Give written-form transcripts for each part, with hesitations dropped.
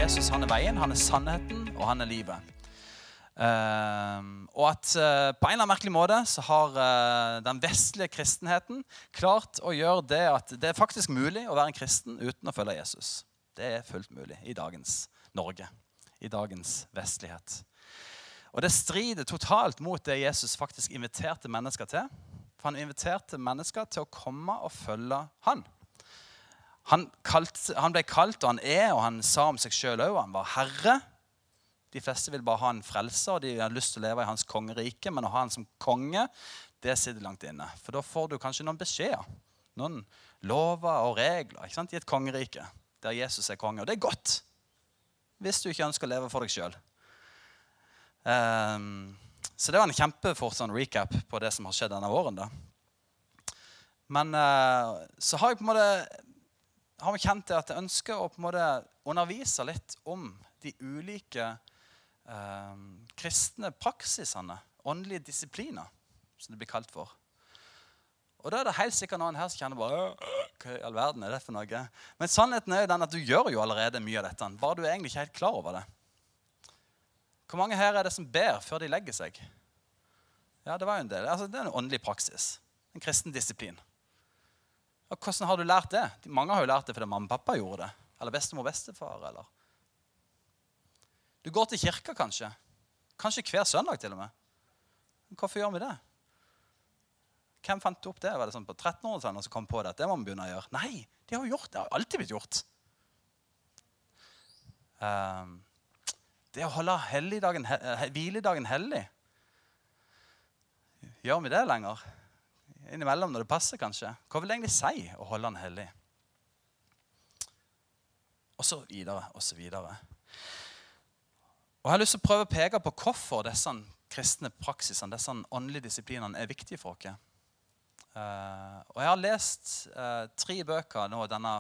Jesus, han veien, han sannheten, og han livet. Og at på en eller annen merkelig måte så har den vestlige kristenheten klart å gjøre det at det faktisk mulig å være en kristen uten å følge Jesus. Det fullt mulig i dagens Norge, i dagens vestlighet. Og det strider totalt mot det Jesus faktisk inviterte mennesker til. For han inviterte mennesker til å komme og følge han. Han ble kalt, og han sa om seg selv også, han var herre. De fleste vil bare ha en frelser, og de har lyst til å leve i hans kongerike, men å ha han som konge, det sitter langt inne. For da får du kanskje noen beskjeder, noen lover og regler, ikke sant? I et kongerike, der Jesus konge. Og det godt, hvis du ikke ønsker å leve for deg selv. Så det var en kjempefort sånn recap på det som har skjedd denne våren da. Men så har jeg på en måte har vi kjent det at jeg ønsker å på en måte undervise litt om de ulike kristne praksisene, åndelige disipliner, som det blir kalt for. Og da det helt sikkert noen her som kjenner bare, hva i all verden det for noe? Men sannheten jo den at du gjør jo allerede mye av dette, bare du egentlig ikke helt klar over det. Hvor mange her det som ber før de legger seg? Ja, det var jo en del. Altså, det en åndelig praksis, en kristen disiplin. Og hvordan har du lært det? Mange har jo lært det fordi mamma og pappa gjorde det. Eller bestemor og bestefar, eller? Du går til kirka kanskje. Kanskje hver søndag til og med. Hvorfor gjør vi det? Hvem fant opp det? Var det sånn på 1300-tallet som kom på det? Det må vi begynne å gjøre. Nei, de har jo gjort det. Det har alltid blitt gjort. Det å holde hviledagen hellig. Gjør vi det lenger? Innimellom når det passer kanskje. Hva vil det egentlig si å holde han hellig? Og så videre, og så videre. Og jeg har lyst til å prøve å peke på hvorfor disse kristne praksisene, disse åndelige disiplinene viktige for oss. Og jeg har lest 3 bøker nå denne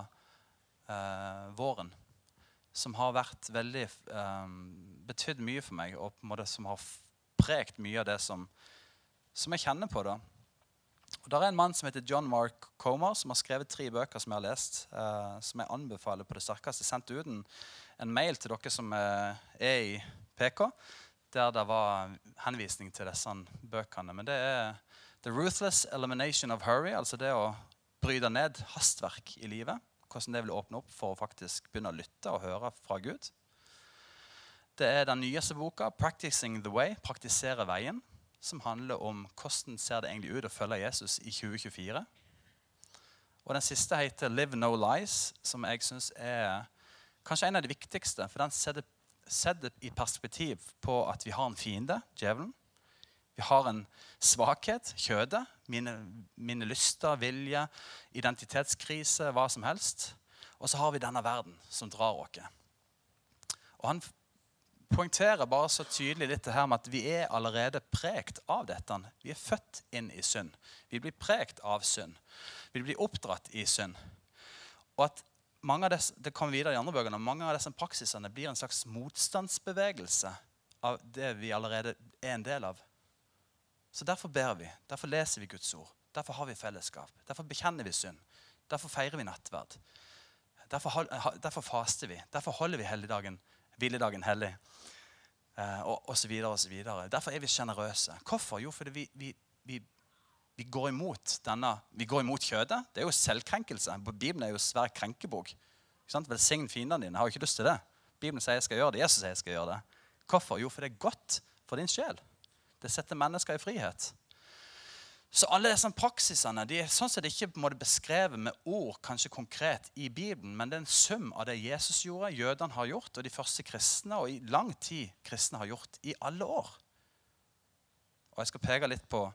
våren som har vært veldig betydd mye for meg, og på en måte som har pregt mye av det som jeg kjenner på da. Og der en mann som heter John Mark Comer, som har skrevet 3 bøker som jeg har lest, som jeg anbefaler på det sterkeste. Jeg sendte ut en mail til dere som i PK, der det var henvisning til disse bøkene. Men det The Ruthless Elimination of Hurry, altså det å bryte ned hastverk i livet. Hvordan det vil åpne opp for å faktisk begynne å lytte og høre fra Gud. Det den nyeste boka, Practicing the Way, Praktisere veien, som handler om hvordan ser det egentlig ut å følge Jesus i 2024. Og den siste heter Live No Lies, som jeg synes kanskje en av de viktigste, for den setter i perspektiv på at vi har en fiende, djevelen. Vi har en svakhet, kjødet, mine lyster, vilje, identitetskrise, hva som helst. Og så har vi denne verden som drar oss. Og han poengterer bare så tydelig dette her med at vi allerede pregt av dette. Vi født inn i synd. Vi blir pregt av synd. Vi blir oppdratt i synd. Og at mange av disse, det kommer videre i andre bøkene, mange av disse praksisene blir en slags motstandsbevegelse av det vi allerede en del av. Så derfor ber vi, derfor leser vi Guds ord, derfor har vi fellesskap, derfor bekjenner vi synd, derfor feirer vi nattverd, derfor faster vi, derfor holder vi hviledagen hellig, og så videre og så videre. Derfor vi generøse. Hvorfor? Jo, fordi vi går imot kjødet. Det jo selvkrenkelse. Bibelen jo svær krenkebok. Velsign fiendene dine. Jeg har ikke lyst til det. Bibelen sier jeg skal gjøre det. Jesus sier jeg skal gjøre det. Hvorfor? Jo, for det godt for din sjel. Det setter mennesker i frihet. Så alle disse praksisene, de sånn sett ikke må det beskrevet med ord, kanskje konkret i Bibelen, men det en sum av det Jesus gjorde, jødene har gjort, og de første kristne, og i lang tid kristne har gjort i alle år. Og jeg skal peke litt på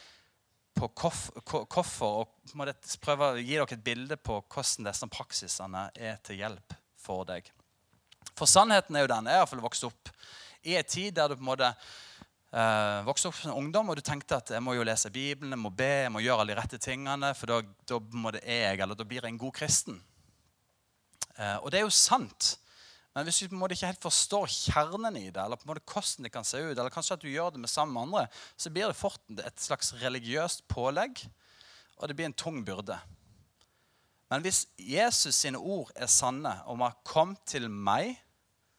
hvorfor, og prøve å gi dere et bilde på hvordan disse praksisene til hjelp for deg. For sannheten jo den, jeg har i hvert fall vokst opp i en tid der du på en måte vokste opp som ungdom, og du tenkte at jeg må jo lese Bibelen, jeg må be, jeg må gjøre alle de rette tingene, for da må det eller da blir jeg en god kristen. Og det jo sant, men hvis du på en måte ikke helt forstår kjernen i det, eller på en måte hvordan det kan se ut, eller kanskje at du gjør det med sammen med andre, så blir det fort et slags religiøst pålegg, og det blir en tung byrde. Men hvis Jesus sine ord sanne, om å komme til meg,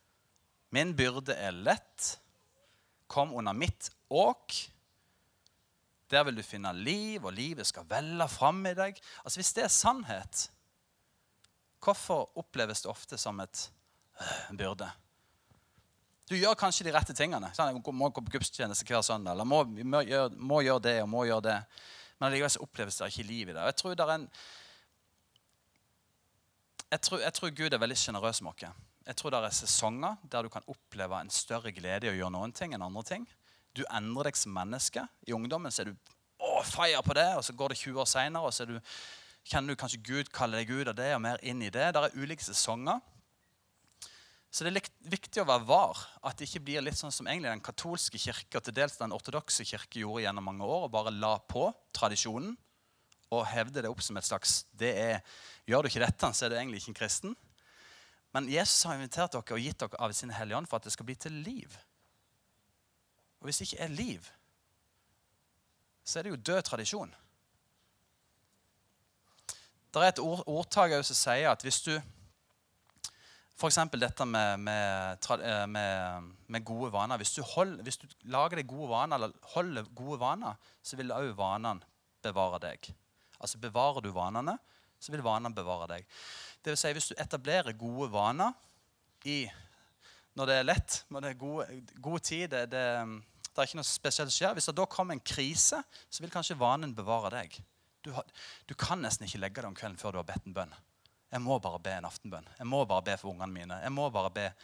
Min byrde lett. Kom under mitt åk. Der vil du finne liv, og livet skal velle fram i deg. Altså hvis det sannhet, hvorfor oppleves det ofte som en byrde? Du gjør kanskje de rette tingene. Sånn, jeg må gå på gudstjeneste hver søndag, eller må gjøre det og må gjøre det. Men allikevel så oppleves det ikke liv i det. Jeg tror Gud veldig generøs med oss. Jeg tror det sesonger der du kan oppleve en større glede i å gjøre noen ting enn andre ting. Du endrer deg som menneske. I ungdommen så er du fire på det, og så går det 20 år senere, og så kjenner du kanskje Gud kaller deg ut av det, og mer inn i det. Det ulike sesonger. Så det er viktig å være var, at det ikke blir litt sånn som egentlig den katolske kirke, og til dels den ortodokse kirke gjorde gjennom mange år, og bare la på tradisjonen, og hevde det opp som et slags, gjør du ikke dette, så er du egentlig ikke en kristen. Men Jesus har invitert dere og gitt dere av sin hellige ånd for at det skal bli til liv. Og hvis det ikke liv, så det jo død tradisjon. Det et ordtag som sier at hvis du, for eksempel dette med gode vaner, hvis du lager deg gode vaner, eller holder gode vaner, så vil også vanene bevare deg. Altså bevarer du vanene, så vil vanene bevare deg. Det vil si, hvis du etablerer gode vaner når det lett, når det god tid, det ikke noe spesielt som skjer. Hvis det da kommer en krise, så vil kanskje vanen bevare deg. Du kan nesten ikke legge deg om kvelden før du har bedt en bønn. Jeg må bare be en aftenbønn. Jeg må bare be for ungene mine. Jeg må bare be.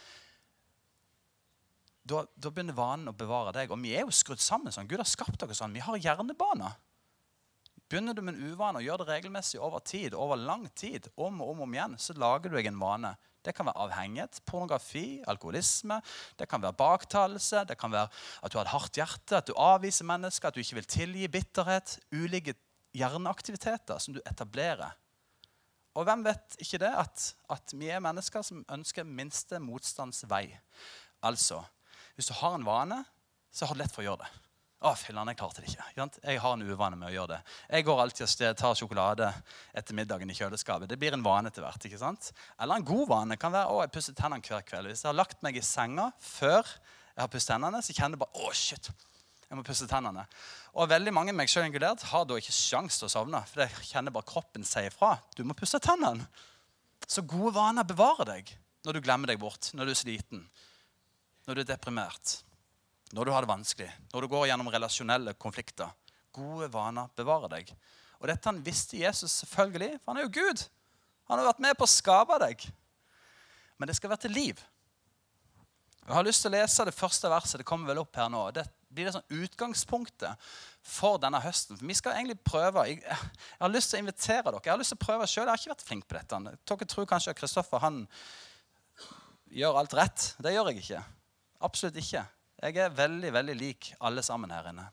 Da begynner vanen å bevare deg. Og vi jo skrudd sammen sånn. Gud har skapt dere sånn. Vi har hjernebaner. Begynner du med en uvane og gjør det regelmessig over tid, over lang tid, om og om igjen, så lager du deg en vane. Det kan være avhengighet, pornografi, alkoholisme, det kan være baktalelse, det kan være at du har et hardt hjerte, at du avviser mennesker, at du ikke vil tilgi bitterhet, ulike hjerneaktiviteter som du etablerer. Og hvem vet ikke det, at vi mennesker som ønsker minste motstands vei. Altså, hvis du har en vane, så har du lett for å gjøre det. Fillan, jeg klarte det ikke. Jeg har en uvane med å gjøre det. Jeg går alltid og tar sjokolade etter middagen i kjøleskapet. Det blir en vane til hvert, ikke sant? Eller en god vane kan være, jeg pusser tennene hver kveld. Hvis jeg har lagt meg i senga før jeg har pusset tennene, så kjenner jeg bare, shit, jeg må pusse tennene. Og veldig mange, meg selv inkludert, har da ikke sjans til å sovne, for jeg kjenner bare kroppen sier fra. Du må pusse tennene. Så gode vaner bevarer deg når du glemmer deg bort, når du sliten, når du deprimert. Når du har det vanskelig, når du går gjennom relasjonelle konflikter. Gode vaner bevarer deg. Og dette han visste Jesus selvfølgelig, for han jo Gud. Han har vært med på å skape deg. Men det skal være til liv. Jeg har lyst til å lese det første verset, det kommer vel opp her nå. Det blir det sånn utgangspunktet for denne høsten. For vi skal egentlig prøve, jeg har lyst til å invitere dere, jeg har lyst til å prøve selv, jeg har ikke vært flink på dette. Dere tror kanskje at Kristoffer, han gjør alt rett. Det gjør jeg ikke. Absolutt ikke. Jeg veldig, veldig lik alle sammen her inne.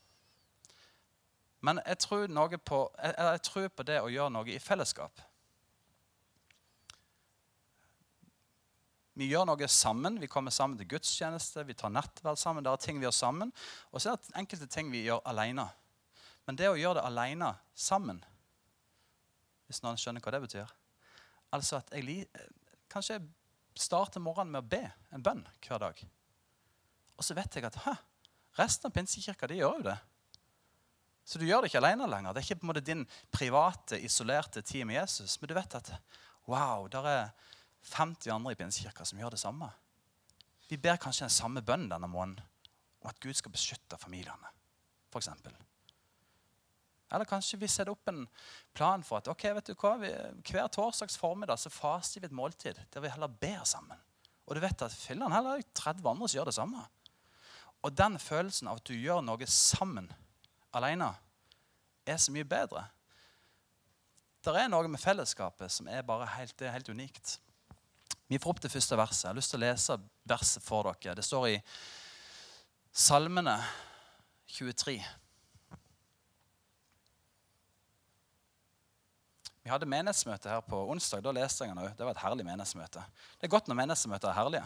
Men jeg tror på det å gjøre noe i fellesskap. Vi gjør noe sammen. Vi kommer sammen til gudstjeneste. Vi tar nattverd sammen. Det ting vi gjør sammen. Og så det enkelte ting vi gjør alene. Men det å gjøre det alene sammen, hvis noen skjønner hva det betyr. Altså at kanskje jeg starter morgenen med å be en bønn hver dag. Og så vet jeg at resten av Pinsekirka, de gjør jo det. Så du gjør det ikke alene lenger. Det ikke på en måte din private, isolerte tid med Jesus. Men du vet at, wow, der 50 andre i Pinsekirka som gjør det samme. Vi ber kanskje den samme bønnen denne måneden, om at Gud skal beskytte familiene, for eksempel. Eller kanskje vi setter opp en plan for at, vet du hva, hver torsdags formiddag så faster vi et måltid, der vi heller ber sammen. Og du vet at fillen heller 30 andre som gjør det samme. Og den følelsen av at du gjør noe sammen, alene, så mye bedre. Det noe med fellesskapet som bare helt unikt. Vi får opp det første verset. Jeg har lyst til å lese verset for dere. Det står i Salmene 23. Vi hadde menighetsmøte her på onsdag. Da leste jeg den også. Det var et herlig menighetsmøte. Det godt når menighetsmøter herlige.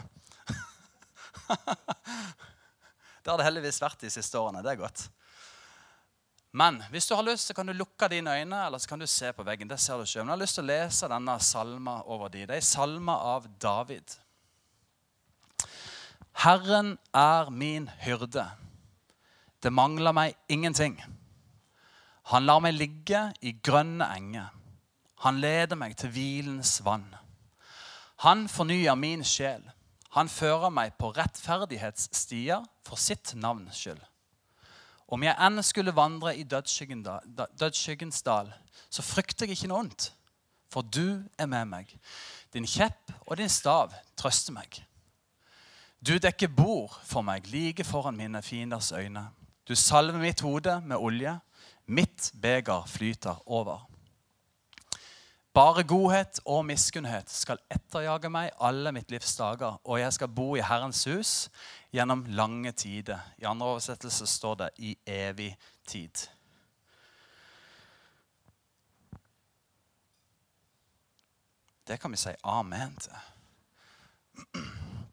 Det har det heldigvis vært de siste årene. Det godt. Men hvis du har lyst, så kan du lukke dine øyne, eller så kan du se på veggen. Det ser du selv. Men jeg har lyst til å lese denne salma over de. Det salma av David. Herren er min hyrde. Det mangler meg ingenting. Han lar meg ligge i grønne enger. Han leder meg til hvilens vann. Han fornyer min sjel. Han fører meg på rettferdighetsstier for sitt navns skyld. Om jeg enn skulle vandre i dødsskyggens dal, så frykter jeg ikke noe ondt, for du er med meg. Din kjepp og din stav trøster meg. Du dekker bord for meg like foran mine fienders øyne. Du salver mitt hode med olje. Mitt beger flyter over. Bare godhet og miskunnhet skal etterjage meg alle mitt livs dager, og jeg skal bo i Herrens hus gjennom lange tider. I andre oversettelse står det i evig tid. Det kan vi si amen til.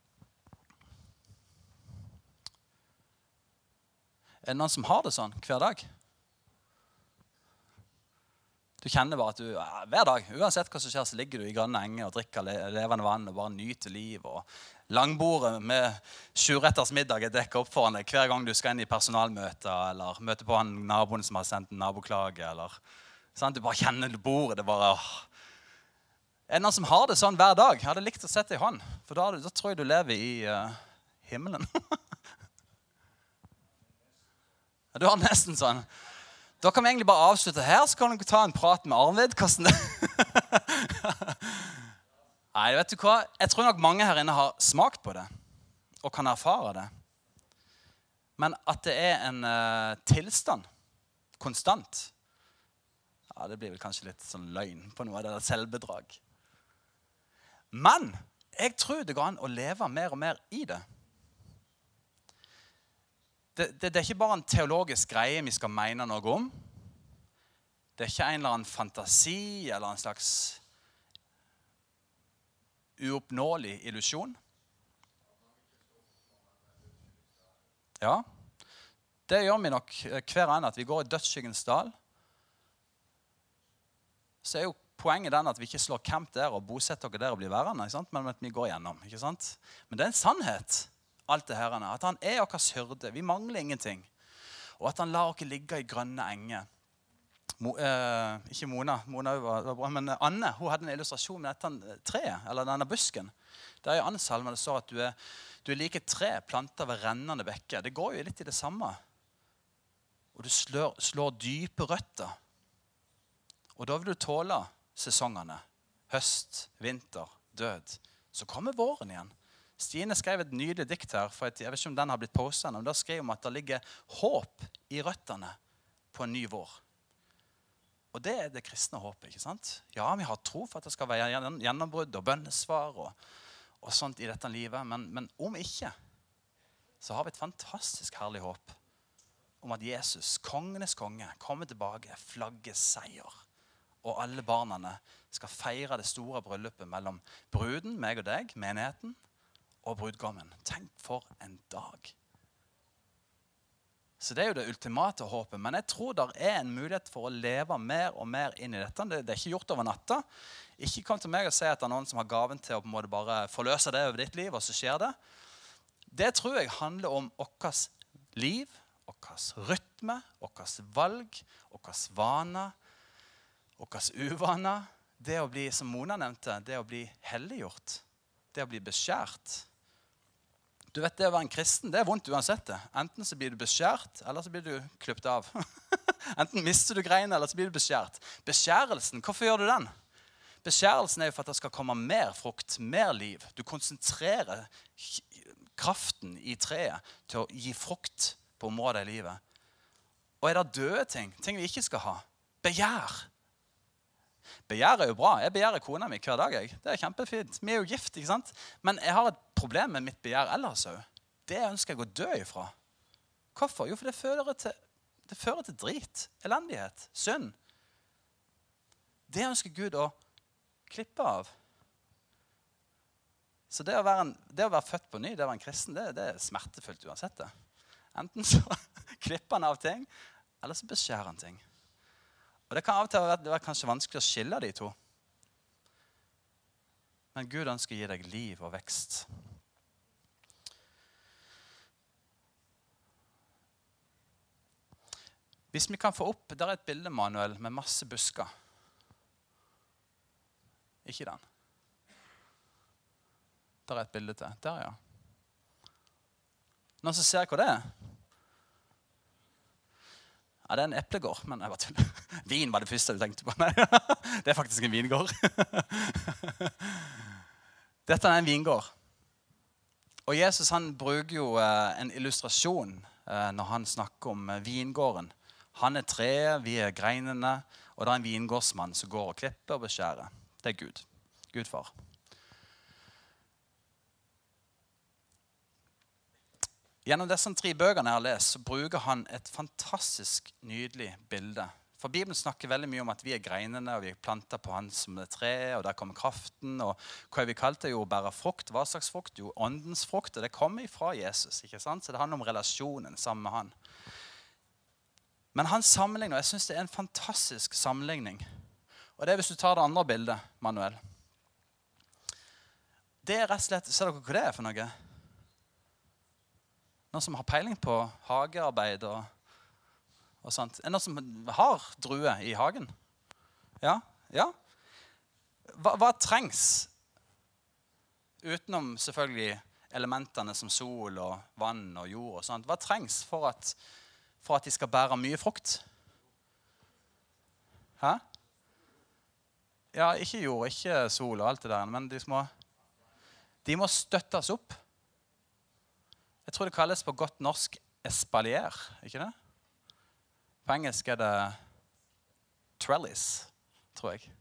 Er det noen som har det sånn hver dag? Du kjenner bare at du, hver dag, uansett hva som skjer, så ligger du i grønne enger og drikker levende vann og bare nyter liv. Og langbordet med 7-retters middag er dekket opp foran deg hver gang du skal inn i personalmøter eller møte på han naboen som har sendt en naboklage. Eller, sant? Du bare kjenner bordet. Det bare, Er det noen som har det sånn hver dag? Jeg hadde likt å sette i hånd, for da tror jeg du lever i himmelen. Du har nesten sånn. Da kan vi egentlig bare avslutte her, så kan du ta en prat med Arvid. Nei, vet du hva? Jeg tror nok mange her inne har smakt på det, og kan erfare det. Men at det er en tilstand, konstant, ja, det blir vel kanskje litt sånn løgn på noe av det der selvbedrag. Men jeg tror det går an å leve mer og mer i det. Det er ikke bare en teologisk greie vi skal mene noe om. Det er ikke en eller annen fantasi eller en slags uoppnåelig illusjon. Ja, det gjør vi nok hver ene, at vi går i dødsskyggens dal. Så er jo poenget den at vi ikke slår camp der og bosetter dere der og blir værende, ikke sant? Men at vi går gjennom, ikke sant? Men det er en sannhet. Alt det her, at han er oss hyrde, vi mangler ingenting. Og at han lar oss ligge i grønne enger. Ikke Mona var bra, men Anne, hun hadde en illustrasjon med dette treet, eller denne busken. Der i Annes salme det står at du er like et tre plantet ved rennende bekker. Det går jo litt i det samme. Og du slår dype røtter. Og da vil du tåle sesongene. Høst, vinter, død. Så kommer våren igjen. Stine skrev et nydelig dikt her, for jeg vet ikke om den har blitt postet, men da skrev hun at det ligger håp i røttene på en ny vår. Og det er det kristne håpet, ikke sant? Ja, vi har tro for at det skal være gjennombrudd og bønnesvar og sånt i dette livet, men om ikke, så har vi et fantastisk herlig håp om at Jesus, kongenes konge, kommer tilbake, flagger seier. Og alle barnene skal feire det store bryllupet mellom bruden, meg og deg, menigheten, og brudgommen. Tenk for en dag. Så det er jo det ultimate håpet. Men jeg tror det er en mulighet for å leve mer og mer inn i dette. Det er ikke gjort over natta. Ikke kom til meg og si at det er noen som har gaven til å på en måte bare forløse det over ditt liv, og så skjer det. Det tror jeg handler om okkes liv, okkes rytme, okkes valg, okkes vaner, okkes uvaner. Det å bli, som Mona nevnte, det å bli helliggjort. Det å bli beskjært. Du vet, det å være en kristen, det er vondt uansett det. Enten så blir du beskjært, eller så blir du klippet av. Enten mister du greiene, eller så blir du beskjært. Beskjærelsen, hvorfor gjør du den? Beskjærelsen er jo for at det skal komme mer frukt, mer liv. Du konsentrerer kraften i treet til å gi frukt på området i livet. Og er det døde ting vi ikke skal ha? Begjær. Begjær er jo bra. Jeg begjærer kona mi hver dag. Det er kjempefint. Vi er jo gift, ikke sant? Men jeg har et problem med mitt begjær ellers også. Det ønsker jeg å dø ifra. Hvorfor? Jo, for det fører til drit, elendighet, synd. Det ønsker Gud å klippe av. Så det å være født på ny, det å være en kristen, det er smertefullt uansett det. Enten så klipper han av ting, eller så beskjærer han ting. Og det kan av og til være kanskje vanskelig å skille de to. Men Gud ønsker å gi deg liv og vekst. Hvis vi kan få opp, der et bilde, Manuel, med masse busker. Ikke den. Der et bilde til. Der, ja. Noen som ser hva det er? Ja, det er en eplegård, men jeg bare tuller. Vin var det første du tenkte på. Nei, det er faktisk en vingård. Dette er en vingård. Og Jesus han bruker jo en illustrasjon når han snakker om vingården. Han er treet, vi er greinene, og det er en vingårdsmann som går og klipper og beskjærer. Det er Gud. Gud far. Gjennom disse 3 bøkene jeg har lest, så bruker han et fantastisk nydelig bilde. For Bibelen snakker veldig mye om at vi er greinene, og vi er plantet på han som er tre, og der kommer kraften. Og hva vi kalte det jo å bære frukt. Hva slags frukt? Jo, åndens frukt. Og det kommer fra Jesus, ikke sant? Så det handler om relasjonen sammen med han. Men han sammenligner, og jeg synes det er en fantastisk sammenligning. Og det er hvis du tar det andre bildet, Manuel. Det er rett og slett, ser dere hva det er for noe? Noen som har peiling på hagearbeid og sånt. Er det noen som har druer i hagen? Ja? Ja? Hva trengs? Utenom selvfølgelig elementene som sol og vann og jord og sånt. Hva trengs for at de skal bære mye frukt? Hæ? Ja, ikke jord, ikke sol og alt det der, men de må støttes opp. Jeg tror det kalles på godt norsk espalier, ikke det? På engelsk er det trellis, tror jeg.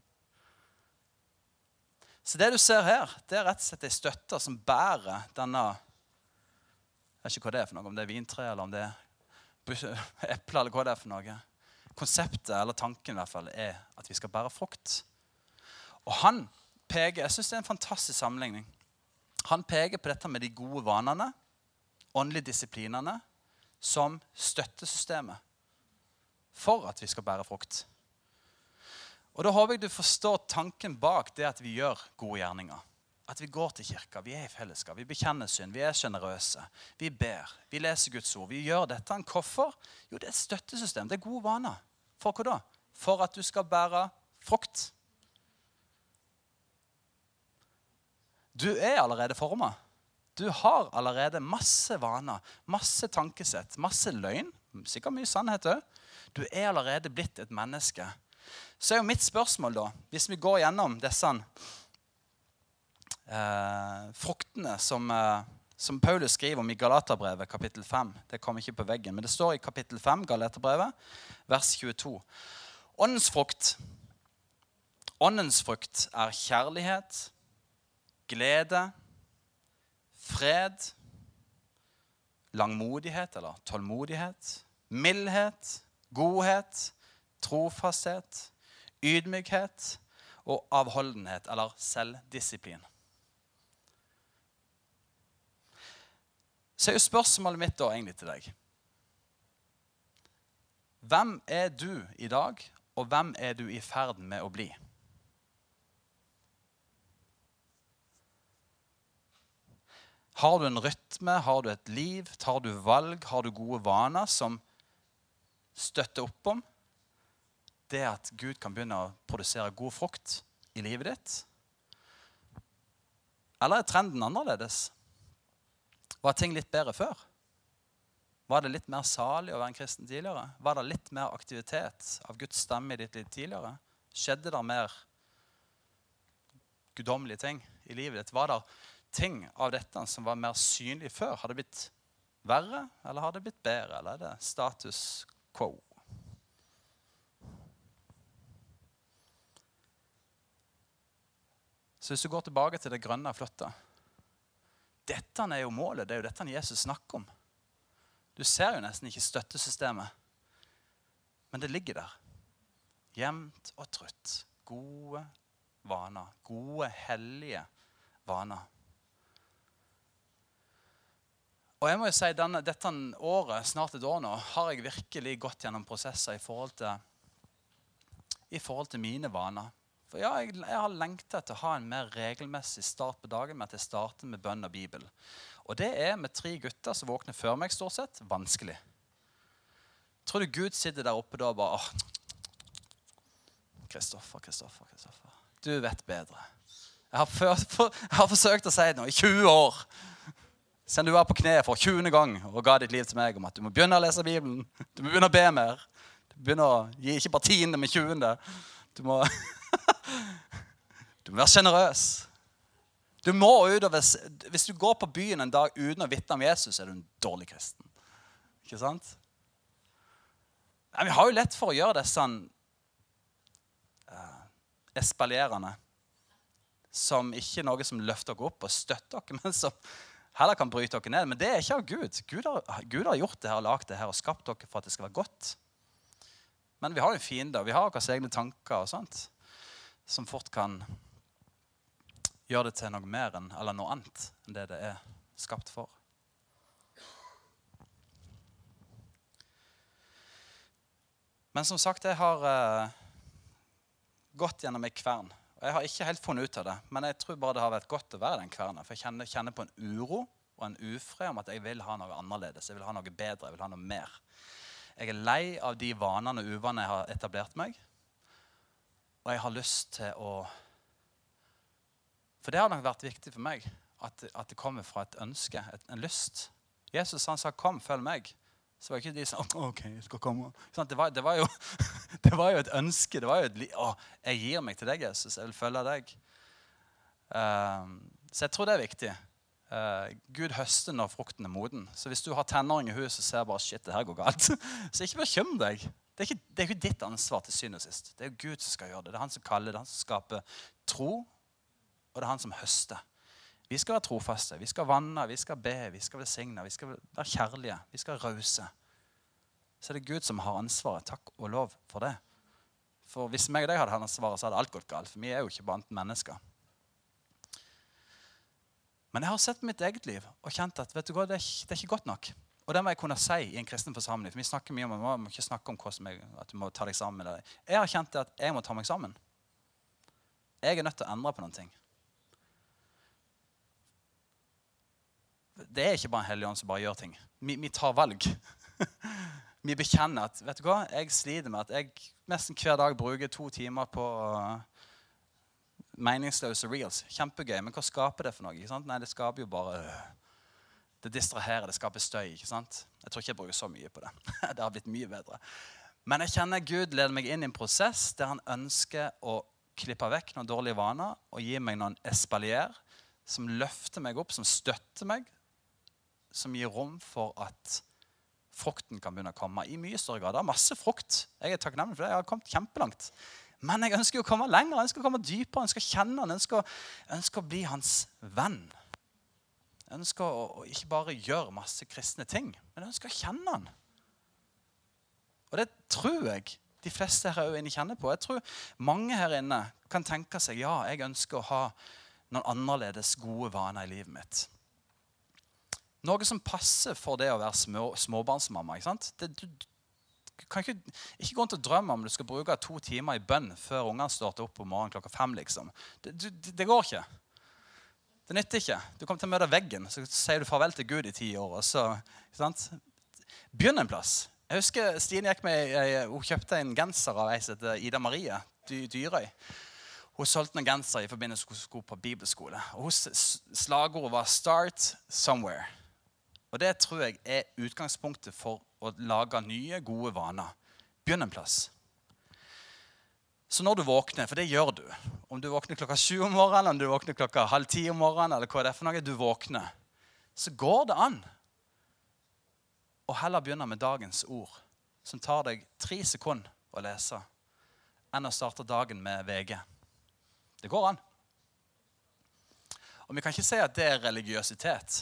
Så det du ser her, det er rett og slett en støtte som bærer denne, jeg vet ikke hva det er for noe, om det er vintre eller om det er eple eller hva det er for noe. Konseptet, eller tanken i hvert fall, er at vi skal bære frukt. Og han peker, jeg synes det er en fantastisk sammenligning, han peker på dette med de gode vanene, åndelige disiplinene som støttesystemet for at vi skal bære frukt. Og da håper jeg du forstår tanken bak det at vi gjør gode gjerninger. At vi går til kirka, vi er i fellesskap, vi bekjenner synd, vi er generøse, vi ber, vi leser Guds ord. Vi gjør dette en hvorfor? Jo, det er et støttesystem, det er gode vaner. For hva da? For at du skal bære frukt. Du er allerede formet. Du har allerede masse vaner, masse tankesett, masse løgn, sikkert mye sannhet også. Du er allerede blitt et menneske. Så er jo mitt spørsmål da, hvis vi går gjennom disse fruktene som Paulus skriver om i Galaterbrevet kapittel 5. Det kommer ikke på veggen, men det står i kapittel 5, Galaterbrevet, vers 22. Åndens frukt er kjærlighet, glede, fred, langmodighet eller tålmodighet, mildhet, godhet, trofasthet, ydmykhet og avholdenhet eller selvdisiplin. Så er jo spørsmålet mitt da egentlig til deg. Hvem er du i dag, og hvem er du i ferd med å bli? Har du en rytme, har du et liv, tar du valg, har du gode vaner som støtter opp om det at Gud kan begynne å produsere god frukt i livet ditt? Eller er trenden annerledes? Var ting litt bedre før? Var det litt mer salig å være en kristen tidligere? Var det litt mer aktivitet av Guds stemme i ditt liv tidligere? Skjedde det mer guddommelige ting i livet ditt? Var det ting av dette som var mer synlig før? Har det blitt verre, eller har det blitt bedre? Eller er det status quo? Så hvis du går tilbake til det grønne og flotte, dette er jo målet, det er jo dette Jesus snakker om. Du ser jo nesten ikke støttesystemet, men det ligger der. Jevnt og trutt. Gode vaner. Gode, hellige vaner. Og jeg må jo si, dette året, snart et år nå, har jeg virkelig gått gjennom prosesser i forhold til mine vaner. For ja, jeg har lengtet til å ha en mer regelmessig start på dagen med at jeg starter med bønn og Bibel. Og det er med 3 gutter som våkner før meg stort sett vanskelig. Tror du Gud sitter der oppe da og bare, Kristoffer, du vet bedre. Jeg har forsøkt å si det nå i 20 år. Siden du var på kne for 20. gang og ga ditt liv til meg om at du må begynne å lese Bibelen. Du må begynne å be mer. Du må begynne å gi ikke bare 10., men 20. Du må være generøs. Du må utover. Hvis du går på byen en dag uten å vitne om Jesus, er du en dårlig kristen. Ikke sant? Men vi har jo lett for å gjøre det sånn espalierende. Som ikke noe som løfter dere opp og støtter dere, men som heller kan bryte dere ned. Men det er ikke av Gud. Gud har gjort det her og lagt det her og skapt dere for at det skal være godt. Men vi har jo fiender, vi har våre egne tanker og sånt, som fort kan gjøre det til noe mer eller noe annet enn det det er skapt for. Men som sagt, jeg har gått gjennom en kvern. Og jeg har ikke helt funnet ut av det, men jeg tror bare det har vært godt å være den kvernen. For jeg kjenner på en uro og en ufred om at jeg vil ha noe annerledes. Jeg vil ha noe bedre, jeg vil ha noe mer. Jeg er lei av de vanene og uvanene jeg har etablert meg. Og jeg har lyst til å... For det har nok vært viktig for meg at det kommer fra et ønske, en lyst. Jesus han sa, kom, følg meg. Så var ikke de sånn, ok, jeg skal komme. Det var jo et ønske, det var jo jeg gir meg til deg, Jesus, jeg vil følge deg. Så jeg tror det er viktig. Gud høster når frukten er moden. Så hvis du har tenåring i huset, så ser jeg bare, shit, det her går galt. Så ikke bekymre deg. Det er ikke ditt ansvar til syvende og sist. Det er jo Gud som skal gjøre det. Det er han som kaller, det er han som skaper tro, og det er han som høster. Vi skal være trofaste, vi skal vanne, vi skal be, vi skal velsigne, vi skal være kjærlige, vi skal være rause. Så er det Gud som har ansvaret, takk og lov for det. For hvis meg og deg hadde ansvaret, så hadde alt gått galt, for vi er jo ikke bare mennesker. Men jeg har sett mitt eget liv og kjent at, vet du hva, det er ikke godt nok. Og det må jeg kunne si i en kristen forsamling, for vi snakker mye om at man må ikke snakke om at du må ta deg sammen. Jeg har kjent at jeg må ta meg sammen. Jeg er nødt til å endre på noen ting. Det er ikke bare en hellig ånd som bare gjør ting. Vi tar valg. Vi bekjenner at, vet du hva, jeg sliter med at jeg nesten hver dag bruker 2 timer på meningsløse reels. Kjempegøy, men hva skaper det for noe? Ikke sant? Nei, det skaper jo bare... Det distraherer, det skaper støy, ikke sant? Jeg tror ikke jeg bruker så mye på det. Det har blitt mye bedre. Men jeg kjenner Gud leder meg inn i en prosess der han ønsker å klippe vekk noen dårlige vaner og gi meg noen espalier som løfter meg opp, som støtter meg, som gir rom for at frukten kan begynne å komme i mye større grad. Det er masse frukt. Jeg er takknemlig for det. Jeg har kommet kjempelangt. Men jeg ønsker å komme lenger. Jeg ønsker å komme dypere. Jeg ønsker å kjenne han. Jeg ønsker å bli hans venn. Jeg ønsker å ikke bare gjøre masse kristne ting, men jeg ønsker å kjenne han. Og det tror jeg de fleste her inne kjenner på. Jeg tror mange her inne kan tenke seg, ja, jeg ønsker å ha noen annerledes gode vaner i livet mitt. Noe som passer for det å være småbarnsmamma, ikke sant? Du kan ikke gå rundt og drømme om du skal bruke 2 timer i bønn før ungene starter opp om morgenen 5, liksom. Det går ikke. Det nytter ikke. Du kommer til å møte veggen, så sier du farvel til Gud i 10 år. Og så, ikke sant? Begynn en plass. Jeg husker Stine gikk med, hun kjøpte en genser av ei som heter Ida Marie Dyrøy. Hun solgte en genser i forbindelse med å gå på bibelskole. Og slagordet var «Start somewhere». Og det tror jeg er utgangspunktet for å lage nye, gode vaner. Begynn en plass. Så når du våkner, for det gjør du, om du våkner 7 om morgenen, om du våkner 9:30 om morgenen, eller hva det er for noe, du våkner, så går det an å heller begynne med dagens ord, som tar deg 3 sekunder å lese, enn å starte dagen med VG. Det går an. Og vi kan ikke si at det er religiøsitet.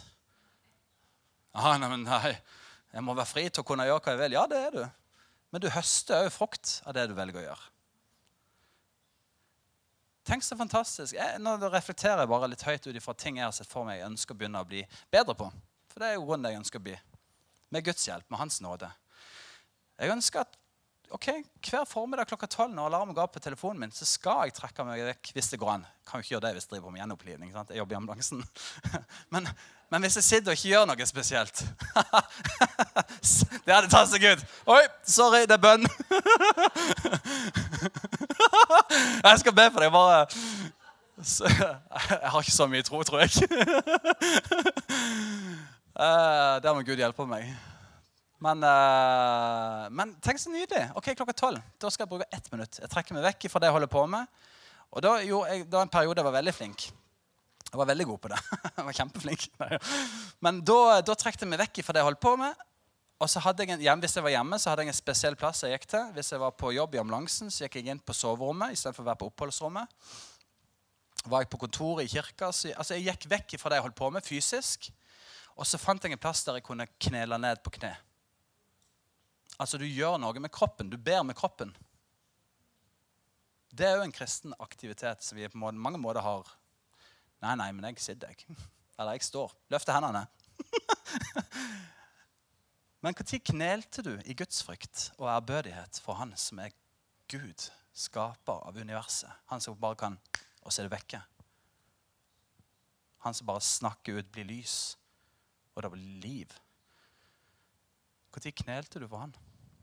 Nei, jeg må være fri til å kunne gjøre hva jeg vil. Ja, det er du. Men du høster jo frukt av det du velger å gjøre. Tenk så fantastisk. Nå reflekterer jeg bare litt høyt ut ifra ting jeg har sett for meg jeg ønsker å begynne å bli bedre på. For det er jo grunnen jeg ønsker å bli. Med Guds hjelp, med hans nåde. Jeg ønsker at ok, hver formiddag klokka 12 når alarmen går på telefonen min, så skal jeg trekke meg vekk hvis det går an. Kan jo ikke gjøre det hvis jeg driver med gjenopplivning, sant? Jeg jobber i ambulansen. men hvis jeg sitter og ikke gjør noe spesielt, det hadde tatt seg ut. Oi, sorry, det er bønn. Jeg skal be for deg, bare... Jeg har ikke så mye tro, tror jeg. Der må Gud hjelpe meg. Men tenk så nydelig. Ok, klokka 12. Da skal jeg bruke 1 minutt. Jeg trekker meg vekk fra det jeg holder på med. Og da en periode jeg var veldig flink. Jeg var veldig god på det. Jeg var kjempeflink. Men da trekte jeg meg vekk fra det jeg holdt på med. Og så hadde jeg hvis jeg var hjemme, så hadde jeg en spesiell plass jeg gikk til. Hvis jeg var på jobb i ambulansen, så gikk jeg inn på soverommet i stedet for å være på oppholdsrommet. Var jeg på kontoret i kirka, så jeg gikk vekk fra det jeg holdt på med fysisk. Og så fant jeg en plass der jeg kunne knele ned på kne. Altså, du gjør noe med kroppen. Du ber med kroppen. Det er jo en kristen aktivitet som vi på mange måter har. Nei, men jeg sitter, jeg. Eller jeg står. Løfter hendene. Men hvor tid knelte du i Guds frykt og ærbødighet for han som er Gud, skaper av universet? Han som bare kan, og så er det vekke. Han som bare snakker ut, blir lys, og det blir liv. Hvor tid knelte du for han?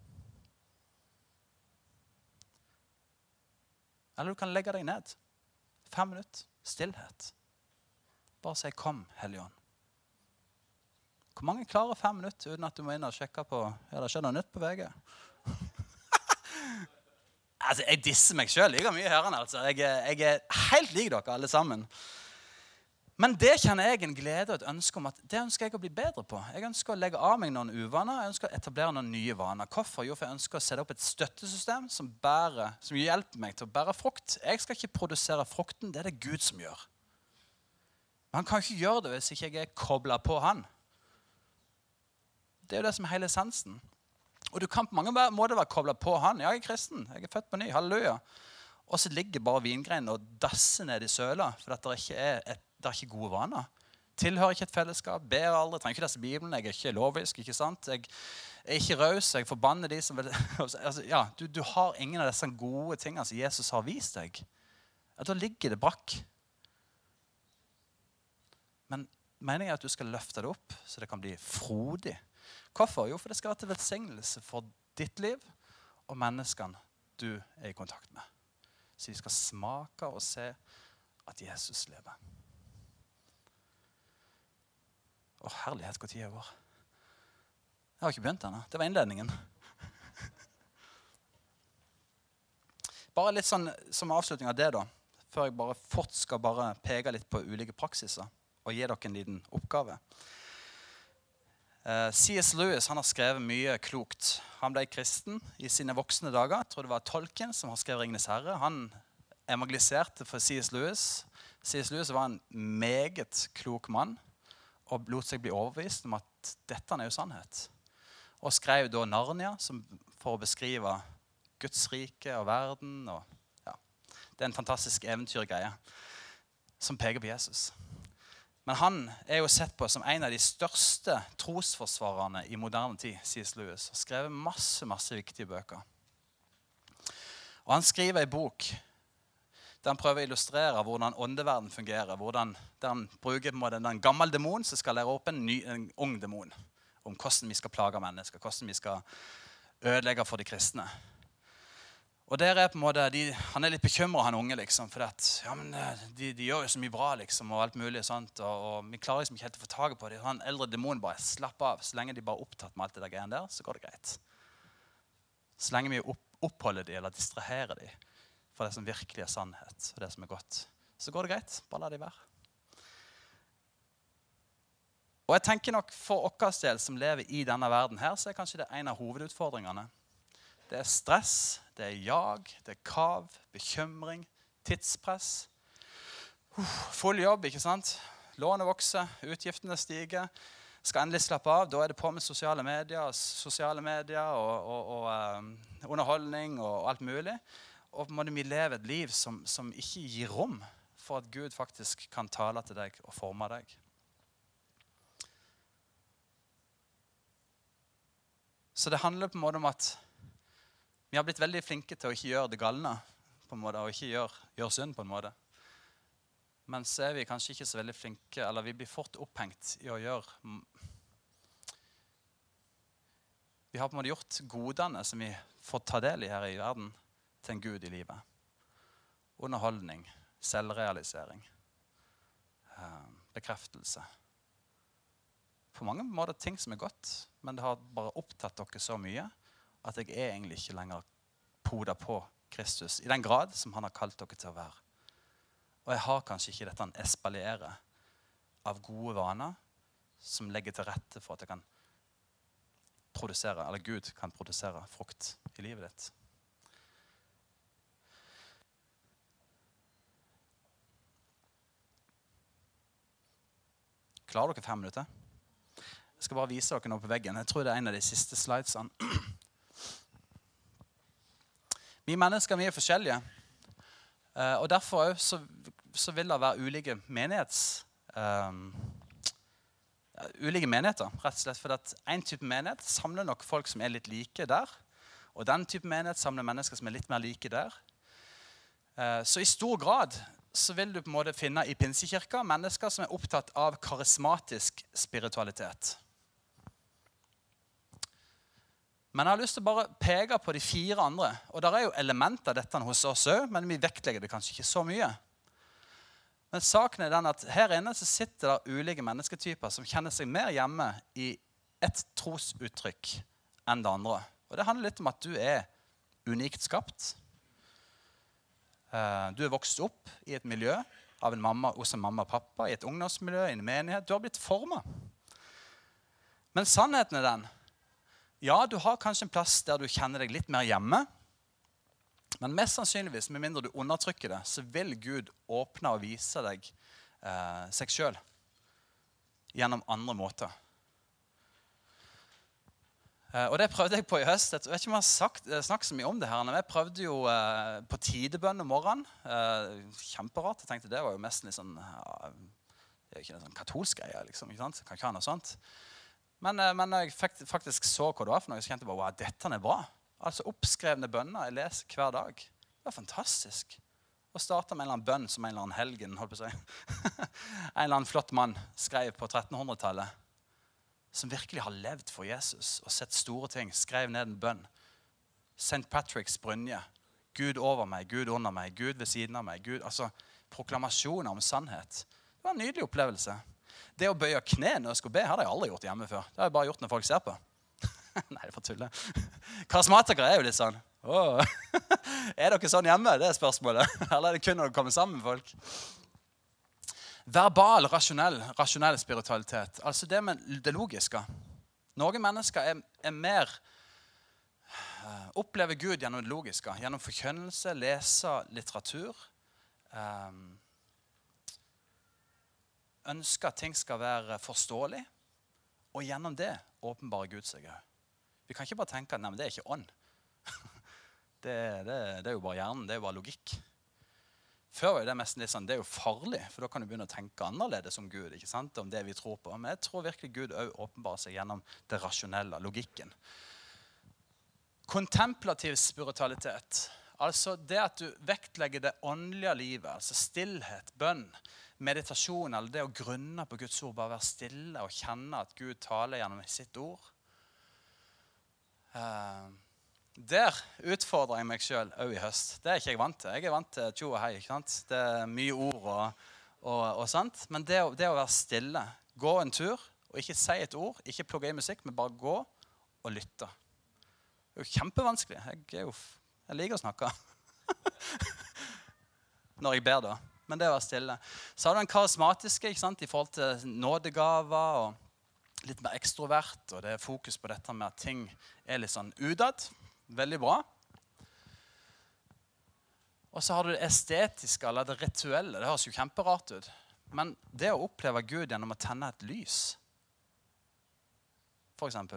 Eller du kan legge deg ned. 5 minutter. Stillhet. Bare si, kom, Helligånd. Hvor mange klarer 5 minutter uten at du må inn og sjekke på, det skjer noe nytt på VG? Altså, jeg disser meg selv like mye her, altså. Jeg er helt lik dere alle sammen. Men det kjenner jeg en glede og et ønske om at det ønsker jeg å bli bedre på. Jeg ønsker å legge av meg noen uvaner. Jeg ønsker å etablere noen nye vaner. Hvorfor? Jo, for jeg ønsker å sette opp et støttesystem som hjelper meg til å bære frukt. Jeg skal ikke produsere frukten, det er det Gud som gjør. Men han kan ikke gjøre det hvis ikke jeg er koblet på han. Det er jo det som er hele essensen. Og du kan på mange måter være koblet på han. Ja, jeg er kristen, jeg er født på ny, halleluja. Og så ligger bare vingreinen og dasser ned i søla, for at det er ikke gode vaner. Tilhører ikke et fellesskap, ber aldri, trenger ikke lese Bibelen, jeg er ikke lovisk, ikke sant? Jeg er ikke raus, jeg forbanner de som vil... Altså, ja, du har ingen av disse gode tingene som Jesus har vist deg. At da ligger det brakk. Men meningen er at du skal løfte det opp, så det kan bli frodig. Hvorfor? Jo, for det skal være til velsignelse for ditt liv og menneskene du er i kontakt med. Så de skal smake og se at Jesus lever. Herlighet, hvor tid jeg går. Jeg har ikke begynt ennå. Det var innledningen. Bare litt sånn som avslutning av det da, før jeg bare fort skal peke litt på ulike praksiser og gi dere en liten oppgave. C.S. Lewis, han har skrevet mye klokt. Han ble kristen i sine voksne dager. Jeg tror det var Tolkien som har skrevet Ringenes herre. Han evangeliserte for C.S. Lewis. C.S. Lewis var en meget klok mann og lot seg bli overbevist om at dette er jo sannhet. Og skrev da Narnia for å beskrive Guds rike og verden. Og, ja. Det er en fantastisk eventyrgreie som peker på Jesus. Men han er jo sett på som en av de største trosforsvarerne i moderne tid, C.S. Lewis. Han har skrevet masse viktige bøker. Og han skriver en bok der han prøver å illustrere hvordan åndeverden fungerer, der han bruker en gammel demon som skal lære opp en ung demon, om hvordan vi skal plage mennesker, hvordan vi skal ødelegge for de kristne. Og der er på en måte, han er litt bekymret, han unge, liksom, for at ja, men de gjør jo så mye bra, liksom, og alt mulig, sant? Og vi klarer liksom ikke helt å få taget på det. Han eldre demon bare slapper av, så lenge de bare er opptatt med alt det der greiene der, så går det greit. Så lenge vi oppholder de eller distraherer de for det som virkelig er sannhet, og det som er godt, så går det greit. Bare la de være. Og jeg tenker nok for oss del som lever i denne verden her, så er kanskje det en av hovedutfordringene. Det er stress, det er jag, det er krav, bekymring, tidspress. Full jobb, ikke sant? Lånet vokser, utgiftene stiger. Skal endelig slappe av, da er det på med sosiale medier og underholdning og alt mulig. Og må vi leve et liv som ikke gir rom for at Gud faktisk kan tale til deg og forme deg. Så det handler på en måte om at Vi har blitt veldig flinke til å ikke gjøre det galne, på en måte, og ikke gjøre synd på en måte. Men så er vi kanskje ikke så veldig flinke, eller vi blir fort opphengt i å gjøre. Vi har på en måte gjort godene som vi får ta del i her i verden, til en Gud i livet. Underholdning, selvrealisering, bekreftelse. På mange måter ting som er godt, men det har bare opptatt dere så mye at jeg er egentlig ikke lenger podet på Kristus i den grad som han har kalt dere til å være. Og jeg har kanskje ikke dette espaliere av gode vaner som legger til rette for at jeg kan produsere, eller Gud kan produsere frukt i livet ditt. Klarer dere 5 minutter? Jeg skal bare vise dere noe på veggen. Jeg tror det er en av de siste slidesene. Vi mennesker er forskjellige. Og derfor så vil det være ulike ulike menigheter, rett og slett. For at en type menighet samler nok folk som er litt like der. Og den type menighet samler mennesker som er litt mer like der. Så i stor grad så vil du på en måte finne i pinsekirka mennesker som er opptatt av karismatisk spiritualitet. Men jeg har lyst til å bare peke på de 4 andre. Og der er jo elementer av dette hos oss også, men vi vektlegger det kanskje ikke så mye. Men saken er den at her inne så sitter det ulike mennesketyper som kjenner seg mer hjemme i et trosuttrykk enn det andre. Og det handler litt om at du er unikt skapt. Du er vokst opp i et miljø av hos en mamma og pappa, i et ungdomsmiljø, i en menighet. Du har blitt formet. Men sannheten er den. Ja, du har kanskje en plass der du kjenner deg litt mer hjemme. Men mest sannsynligvis, med mindre du undertrykker det, så vil Gud åpne og vise deg seg selv gjennom andre måter. Og det prøvde jeg på i høst. Jeg vet ikke om jeg har snakket så mye om det her, men jeg prøvde jo på tidebønn om morgenen. Kjemperart. Jeg tenkte det var jo mest litt sånn, det er jo ikke en sånn katolsk greie, liksom, ikke sant? Kan ikke ha noe sånt. Men når jeg faktisk så hva det var for noe, så kjente jeg bare, wow, dette er bra. Altså oppskrevne bønner jeg leser hver dag. Det var fantastisk. Å starte med en eller annen bønn som en eller annen helgen, holdt på å si. En eller annen flott mann skrev på 1300-tallet. Som virkelig har levd for Jesus og sett store ting, skrev ned en bønn. St. Patrick's brynje. Gud over meg, Gud under meg, Gud ved siden av meg. Gud, altså proklamasjoner om sannhet. Det var en nydelig opplevelse. Det å bøye kne når jeg skulle be, hadde jeg aldri gjort hjemme før. Det har jeg bare gjort når folk ser på. Nei, det er for tulle. Karismatikere er jo litt sånn. Er dere sånn hjemme? Det er spørsmålet. Eller er det kun når dere kommer sammen med folk? Verbal, rasjonell spiritualitet. Altså det med det logiske. Noen mennesker er mer opplever Gud gjennom det logiske. Gjennom forkynnelse, lese litteratur. Ønsker at ting skal være forståelig. Og gjennom det åpenbarer Gud seg. Vi kan ikke bare tenke at nei, men det er ikke ånd. Det er jo bare hjernen, det er jo bare logikk. Før var det mest litt sånn, det er jo farlig, for da kan du begynne å tenke annerledes om Gud, ikke sant? Om det vi tror på. Men jeg tror virkelig Gud også åpenbarer seg gjennom det rasjonelle, logikken. Kontemplativ spiritualitet, altså det at du vektlegger det åndelige livet, altså stillhet, bønn, meditasjon, eller det å grunne på Guds ord, bare være stille og kjenne at Gud taler gjennom sitt ord. Der utfordrer jeg meg selv også i høst. Det er ikke jeg vant til. Jeg er vant til tjo og hei, ikke sant? Det er mye ord og sånt. Men det å være stille, gå en tur, og ikke si et ord, ikke plugge i musikk, men bare gå og lytte. Det er jo kjempevanskelig. Jeg liker å snakke. Når jeg ber da. Men det å være stille. Så har du den karismatiske, ikke sant? I forhold til nådegaver og litt mer ekstrovert, og det er fokus på dette med at ting er litt sånn utad. Veldig bra. Og så har du det estetiske, eller det rituelle. Det høres jo kjemperart ut. Men det å oppleve Gud gjennom å tenne et lys, for eksempel.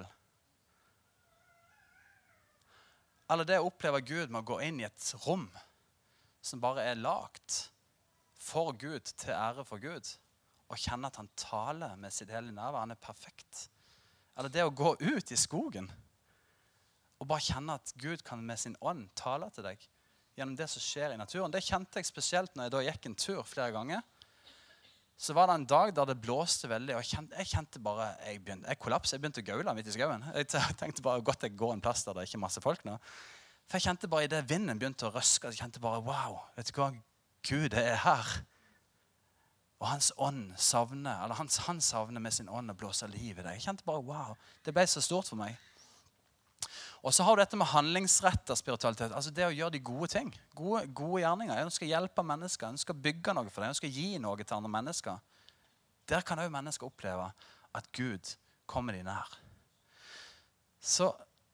Eller det å oppleve Gud med å gå inn i et rom som bare er lagt for Gud, til ære for Gud, og kjenne at han taler med sitt hele nærvær. Han er perfekt. Eller det å gå ut i skogen og bare kjenne at Gud kan med sin ånd tale til deg gjennom det som skjer i naturen. Det kjente jeg spesielt når jeg da gikk en tur flere ganger. Så var det en dag der det blåste veldig, og jeg kjente bare, jeg kollapset, jeg begynte å gaule midt i skauen. Jeg tenkte bare, godt jeg går en plass der det er ikke masse folk nå. For jeg kjente bare i det vinden begynte å røske, jeg kjente bare, wow, vet du hva, Gud er her. Og hans ånd savner, eller han savner med sin ånd å blåse liv i deg. Jeg kjente bare, wow, det ble så stort for meg. Og så har du dette med handlingsrettet spiritualitet, altså det å gjøre de gode ting, gode gjerninger. Jeg ønsker å hjelpe mennesker, jeg ønsker å bygge noe for deg, jeg ønsker å gi noe til andre mennesker. Der kan også mennesker oppleve at Gud kommer de nær. Så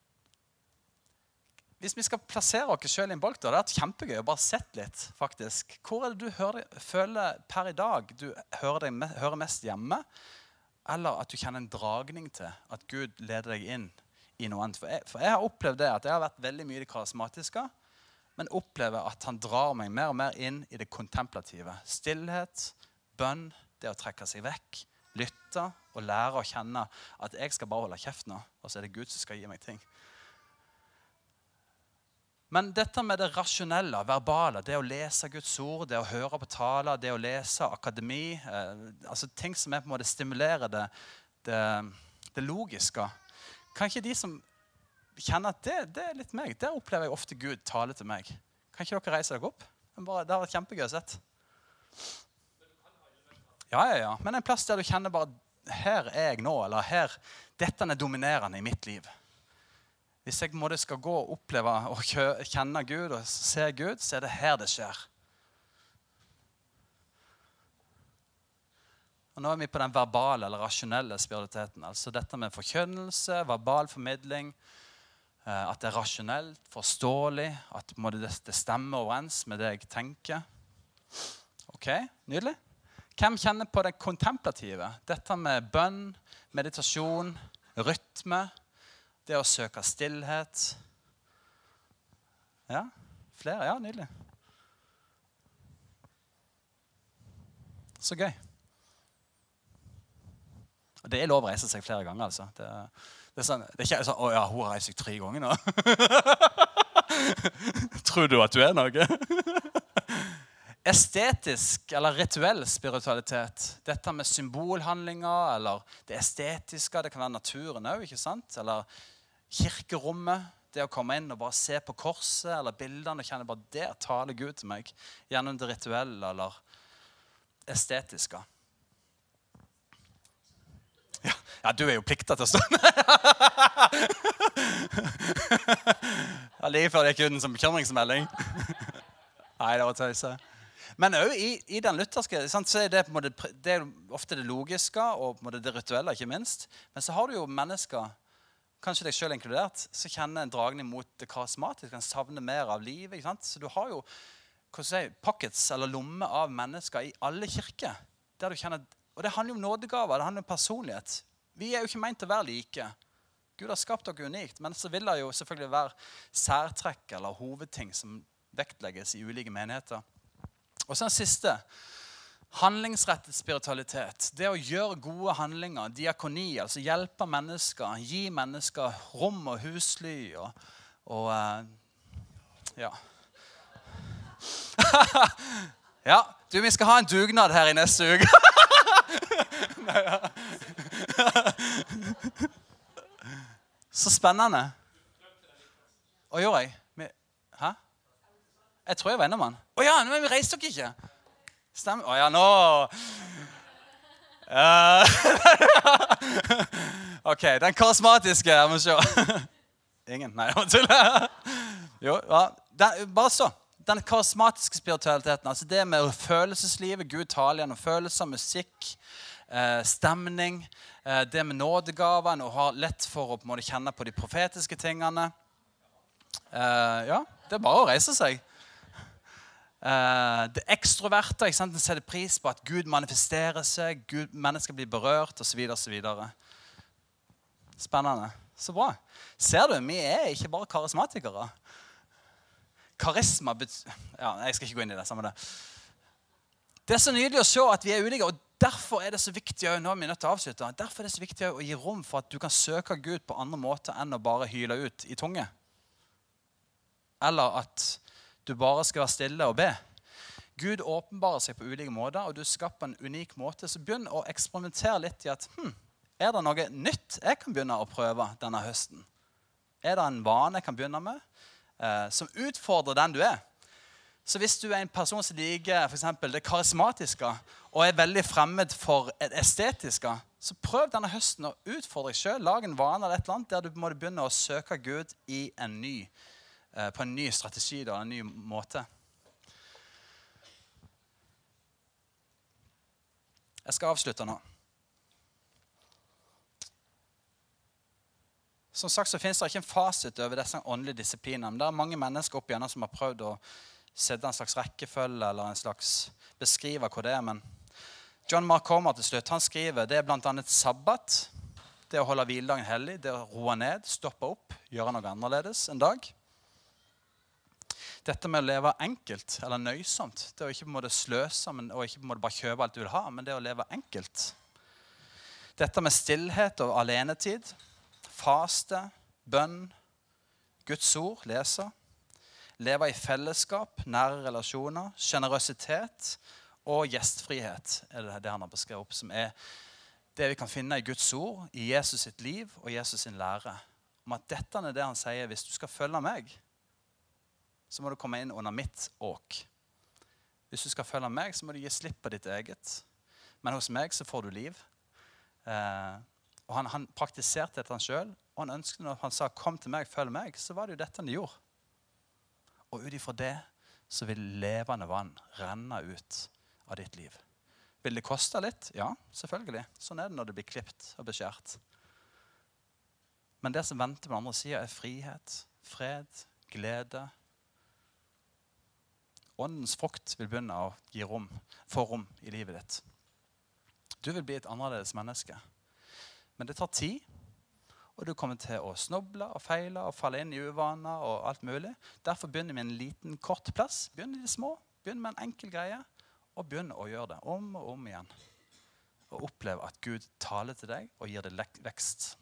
hvis vi skal plassere oss selv i en bolk, da, det er kjempegøy å bare sette litt, faktisk. Hvor er det du føler per i dag du hører mest hjemme, eller at du kjenner en dragning til at Gud leder deg inn i noe annet? For jeg har opplevd det, at jeg har vært veldig mye i det karismatiske, men opplever at han drar meg mer og mer inn i det kontemplative. Stillhet, bønn, det å trekke seg vekk, lytte og lære å kjenne at jeg skal bare holde kjeft nå, og så er det Gud som skal gi meg ting. Men dette med det rasjonelle, verbale, det å lese Guds ord, det å høre på taler, det å lese akademi, altså ting som på en måte stimulerer det logiske. Kan ikke de som kjenner at det er litt meg, der opplever jeg ofte Gud tale til meg. Kan ikke dere reise dere opp? Det har vært kjempegøy å sett. Ja. Men en plass der du kjenner bare, her er jeg nå, eller dette er dominerende i mitt liv. Hvis jeg skal gå og oppleve og kjenne Gud og se Gud, så er det her det skjer. Og nå er vi på den verbale eller rasjonelle spiritualiteten. Altså dette med forkynnelse, verbal formidling, at det er rasjonelt, forståelig, at det stemmer overens med det jeg tenker. Ok, nydelig. Hvem kjenner på det kontemplative? Dette med bønn, meditasjon, rytme, det å søke stillhet. Ja, flere, ja, nydelig. Så gøy. Og det er lov å reise seg flere ganger, altså. Det er ikke sånn, ja, hun har reist seg 3 ganger nå. Tror du at du er noe? Estetisk eller rituell spiritualitet. Dette med symbolhandlinger, eller det estetiske, det kan være naturen også, ikke sant? Eller kirkerommet, det å komme inn og bare se på korset, eller bildene, og kjenne bare, der taler Gud til meg, gjennom det rituelle, eller estetiske. Ja, du er jo pliktet til å stå. Ja, like før det gikk ut som bekymringsmelding. Nei, det var tøyse. Men også i den lutherske, så er det, det er ofte det logiske, og det rituelle, ikke minst. Men så har du jo mennesker, kanskje deg selv inkludert, som kjenner en dragning mot det karismatiske, kan savne mer av livet, ikke sant? Så du har jo, pockets eller lomme av mennesker i alle kirker, der du kjenner, og det handler om nådegaver, det handler om personlighet. Vi er jo ikke ment til å være like. Gud har skapt dere unikt, men så vil det jo selvfølgelig være særtrekk eller hovedting som vektlegges i ulike menigheter. Og så den siste, handlingsrettet spiritualitet. Det å gjøre gode handlinger, diakoni, altså hjelpe mennesker, gi mennesker rom og husly, og ja. Ja, du, vi skal ha en dugnad her i neste uke. Så spennende. Hva gjorde jeg? Hæ? Jeg tror jeg var innom han. Åja, men vi reiste dere ikke. Stemmer. Åja, nå. Ok, den karismatiske, jeg må se. Ingen, nei, jeg må tulle. Jo, ja. Bare så. Den karismatiske spiritualiteten, altså det med følelseslivet, Gud taler gjennom følelser, musikk, stemning, det med nådegaven, og ha lett for å på en måte kjenne på de profetiske tingene. Ja, det er bare å reise seg. Det ekstroverte, ikke sant? Den setter pris på at Gud manifesterer seg, mennesker blir berørt, og så videre, og så videre. Spennende. Så bra. Ser du, vi er ikke bare karismatikere. Karisma, ja, jeg skal ikke gå inn i det, samme det. Det er så nydelig å se at vi er ulike, og Derfor er det så viktig, nå er vi nødt til å avslutte, derfor er det så viktig å gi rom for at du kan søke Gud på andre måter enn å bare hyle ut i tunge. Eller at du bare skal være stille og be. Gud åpenbarer seg på ulike måter, og du skaper en unik måte. Så begynn å eksperimentere litt i at, er det noe nytt jeg kan begynne å prøve denne høsten? Er det en vane jeg kan begynne med, som utfordrer den du er? Så hvis du er en person som liker for eksempel det karismatiske, og er veldig fremmed for det estetiske, så prøv denne høsten å utfordre deg selv. Lag en vane eller et eller annet der du må begynne å søke Gud på en ny strategi, en ny måte. Jeg skal avslutte nå. Som sagt så finnes det ikke en fasit over disse åndelige disiplinene. Men det er mange mennesker opp igjennom som har prøvd å sette en slags rekkefølge eller en slags beskrive hva det er. Men John Mark Comer til slutt, han skriver det er blant annet sabbat, det å holde hviledagen hellig, det å roe ned, stoppe opp, gjøre noe annerledes en dag. Dette med å leve enkelt eller nøysomt, det å ikke på en måte sløse og ikke på en måte bare kjøpe alt du vil ha, men det å leve enkelt. Dette med stillhet og alenetid, faste, bønn, Guds ord, lese, leve i fellesskap, nære relasjoner, generøsitet og gjestfrihet er det han har beskrevet opp, som er det vi kan finne i Guds ord, i Jesus sitt liv og Jesus sin lære. Om at dette er det han sier, hvis du skal følge meg, så må du komme inn under mitt åk. Hvis du skal følge meg, så må du gi slipp på ditt eget. Men hos meg så får du liv. Og han praktiserte dette han selv, og han ønsket når han sa, kom til meg, følg meg, så var det jo dette han gjorde. Og ut ifra det så vil levende vann renne ut av ditt liv. Vil det koste litt? Ja, selvfølgelig. Sånn er det når det blir klippet og beskjært. Men det som venter på den andre siden er frihet, fred, glede. Åndens frukt vil begynne å få rom i livet ditt. Du vil bli et annerledes menneske. Men det tar tid, og du kommer til å snuble og feile og falle inn i uvaner og alt mulig. Derfor begynner vi med en liten, kort plass. Begynn i det små, begynn med en enkel greie, og begynn å gjøre det om og om igjen. Og oppleve at Gud taler til deg og gir deg vekst.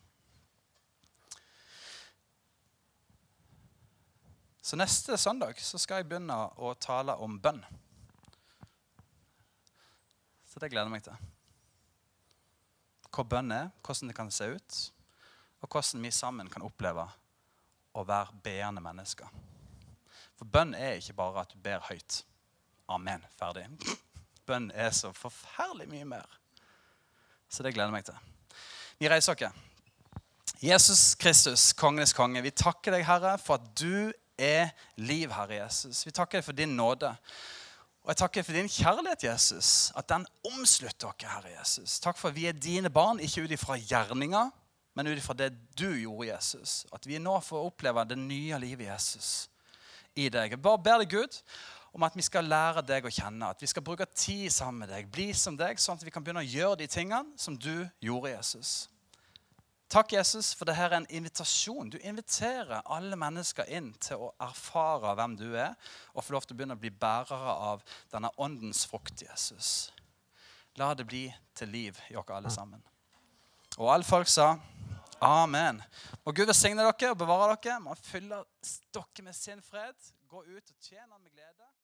Så neste søndag så skal jeg begynne å tale om bønn. Så det gleder jeg meg til. Hva bønn er, hvordan det kan se ut, og hvordan vi sammen kan oppleve å være beende mennesker. For bønn er ikke bare at du ber høyt. Amen, ferdig. Bønn er så forferdelig mye mer. Så det gleder jeg meg til. Vi reiser oss. Jesus Kristus, kongenes konge, vi takker deg, Herre, for at du er liv, Herre Jesus. Vi takker deg for din nåde. Og jeg takker for din kjærlighet, Jesus, at den omslutter dere, Herre Jesus. Takk for at vi er dine barn, ikke ut ifra gjerninger, men ut ifra det du gjorde, Jesus. At vi nå får oppleve det nye livet, Jesus, i deg. Jeg bare ber deg, Gud, om at vi skal lære deg å kjenne, at vi skal bruke tid sammen med deg, bli som deg, sånn at vi kan begynne å gjøre de tingene som du gjorde, Jesus. Takk, Jesus, for dette er en invitasjon. Du inviterer alle mennesker inn til å erfare hvem du er, og få lov til å begynne å bli bærere av denne åndens frukt, Jesus. La det bli til liv i dere alle sammen. Og alle folk sa, amen. Må Gud velsigne dere og bevare dere. Må fylle dere med sin fred. Gå ut og tjene med glede.